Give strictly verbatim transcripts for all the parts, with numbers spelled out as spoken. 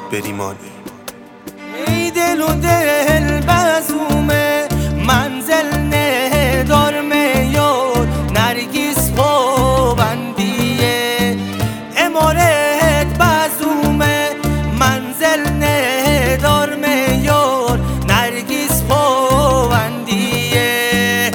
بریمانه. ای دل و دل بزومه منزل ندار میار نرگیس پابندیه امارت بزومه منزل ندار میار نرگیس پابندیه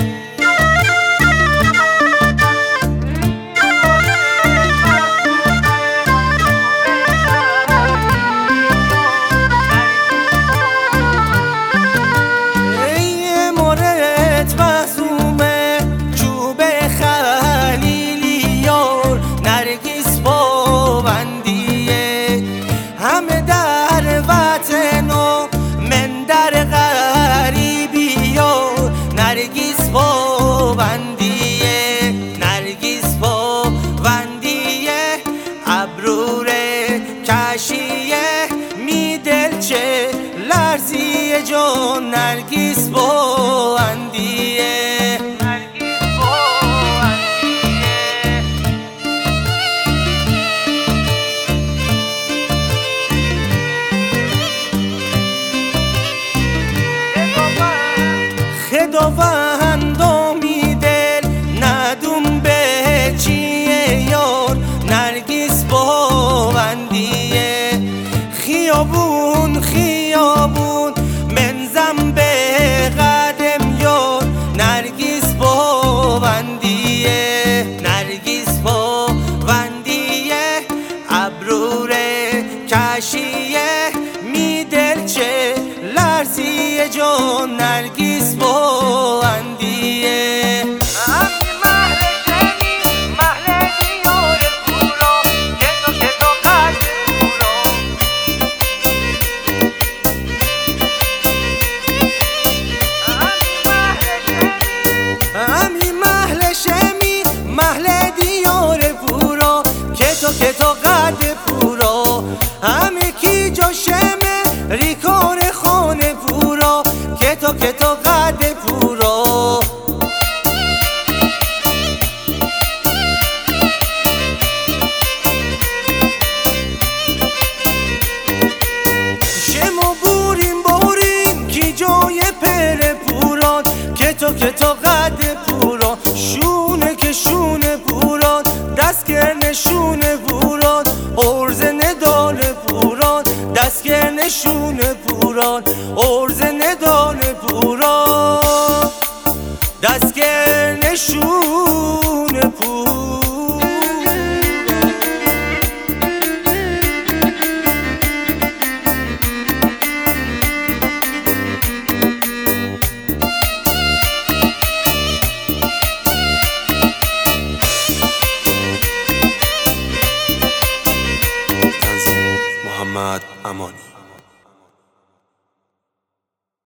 همه در وطن و من در غریبی یا نرگیس پابندیه نرگیس پابندیه ابرور کشیه می دل چه لرزیه جان نرگیس پابندیه خداوندامی دل ندون به چیه یار نرگیس پابندیه خیابون خیابون منزم به قدم یار نرگیس پابندیه نرگیس پابندیه ابرور کشیه می دل چه لرزیه جان نرگیس پابندیه که تو قد پورا همه کی جاشمه ریکان خانه پورا که تو که تو قد پورا شما بورین بورین کی جای پر پوران که تو که تو قد پورا شونه که شونه پوران دستگر نشونه پوران ارز ندال پوران دستگر نشونه پوران ارز ندال پوران دستگر نشونه پوران